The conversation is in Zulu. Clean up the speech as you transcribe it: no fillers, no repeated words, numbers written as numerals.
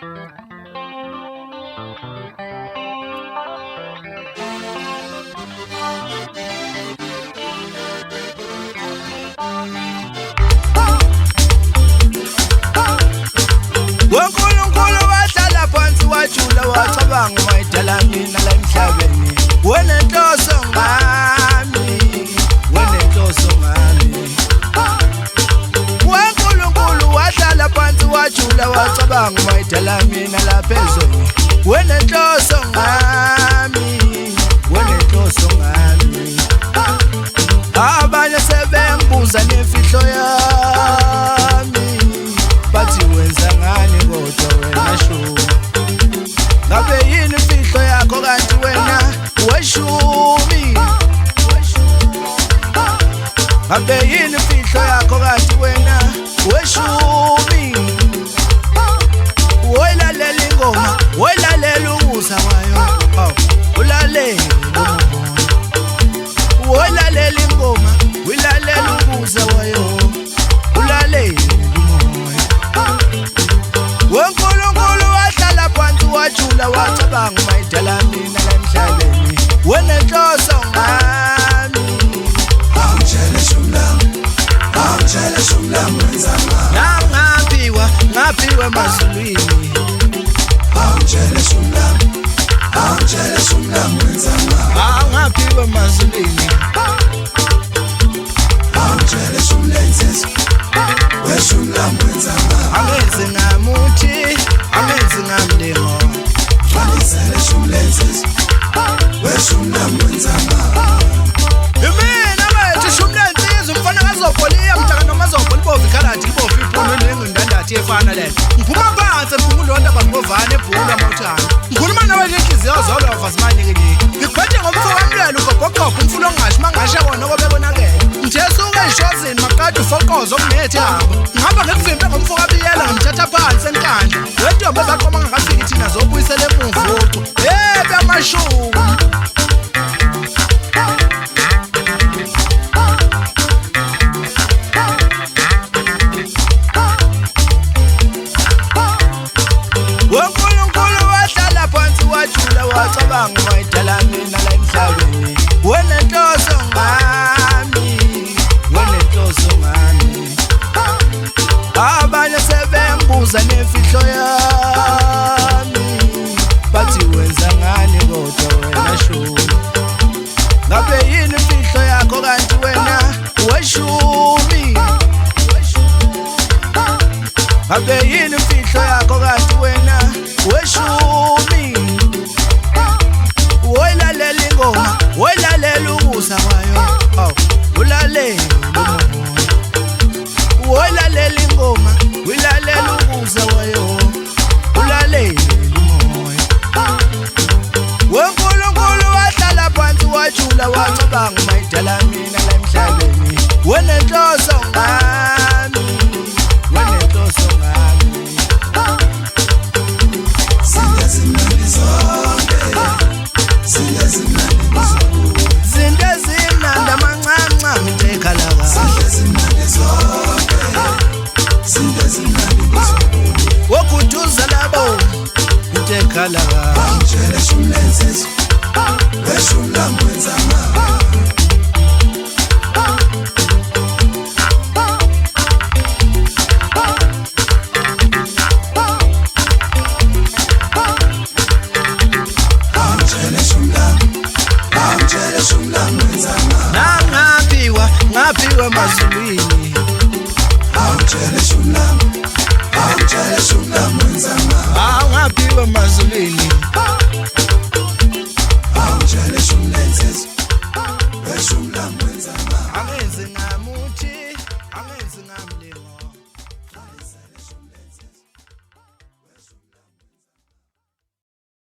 Wonkulunkulu wahlala phansi wajula wacabanga mayidala mina la emhlabeni. Wenenhloso ngami, wenenhloso ngami. Wonkulunkulu wahlala phansi wajula wacabanga mayidala mina la phezulu. Wenenhloso ngami, wenenhloso ngami. Abanye sebengibuza nemfihlo yami, bathi wenza ngani kodwa wena shu. Ngabe yini imfihlo yakho kanti wena weshumi? Ngabe yini imfihlo yakho kanti wena weshumi? Woyilalela ingoma, woyilalela umusa wayo, ulalela umoya. Woyilalela ingoma, wilalela umusa wayo, ulalela umoya. Wonkulunkulu wahlala phansi wajula wacabanga mayidala mina la emhlabeni. Wenenhloso ngami, Awutshele shumlami, awutshele shumlami wenzani. ngaphiwa emazulwini. Awutshele shumlami, awutshele shumlami wenzani. Ngaphiwa emazulwini. Awutshele shumlenzisi, weshumlami wenzani. Angenzi ngamuthi, angenzi ngamlingo. Fanisele shumlenzisi, weshumlami wenzani. Yimina wethu shumlenzisi umfana kaZobholiya mhlaka noma Zobho libovu ikhalathi libovu iphunu nengundandathi efana le. Ngiphuma phansi ngiphuma ulonda bangovane ebhula mawuthanda. Ngikhuluma nawe ngenhliziyo zolo vasimanye ke niki. Ngikuphethe ngomfo wamlelo ugobhogobho umfulo ongashi mangashe wona obebonakele. Ngithe ey'shozini maqeda ufokozo okunethi hamba. Ngihamba ngekuvimbe ngomfo kabiyela ngimthatha phansi enkandla. Wedwa bezaqoma ngakafiki thina zobuyisela emuva ucu. Amashuku. Wonkulunkulu wahlala phansi wajula wacabanga mayidala mina la emhlabeni. Wenenhloso ngami, wenenhloso ngami. Abanye sebengibuza nemfihlo yami, bathi wenza ngani kodwa wena shu. Ngabe yini imfihlo yakho kanti wena weshumi? Ngabe yini imfihlo yakho kanti wena weshumi? Woyilalela ingoma, woyilalela umusa wayo, ulalela umoya. Woyilalela ingoma, wilalela umusa wayo, ulalela umoya. Wonkulunkulu wahlala phansi wajula wacabanga mayidala mina la emhlabeni. Wenenhloso ngami, wenenhloso ngami. Zindezimnandi zonke, zindezimnandi zonke. Zinto ezimnandi amancanca ngidekhalaka. Zindezimnandi zonke, zindezimnandi zonke. Wokuduza labo ngidekhalaka. Awutshele shumlenzisi, weshumlami wenzani. Ngaphiwa emazulwini. Awutshele shumlami, awutshele shumlami wenzani. Ngaphiwa emazulwini. Awutshele shumlenzisi, weshumlami wenzani. Angenzi ngamuthi, angenzi ngamlingo.